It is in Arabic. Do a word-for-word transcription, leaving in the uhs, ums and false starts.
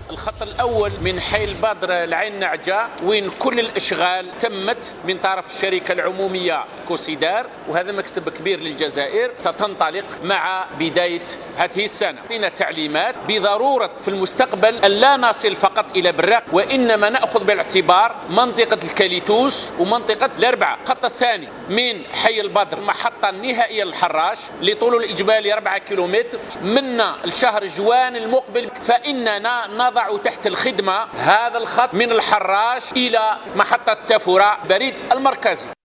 الخط الأول من حي البدر العين نعجة، وين كل الإشغال تمت من طرف الشركة العمومية كوسيدار، وهذا مكسب كبير للجزائر. ستنطلق مع بداية هذه السنة. لنا تعليمات بضرورة في المستقبل أن لا نصل فقط إلى براق، وإنما نأخذ بالاعتبار منطقة الكاليتوس ومنطقة الأربعة. الخط الثاني من حي البدر المحطة النهائية للحراش لطول الإجمالي أربعة كيلومتر، من الشهر جوان المقبل فإننا نضع تحت الخدمة هذا الخط من الحراش إلى محطة تافورا بريد المركزي.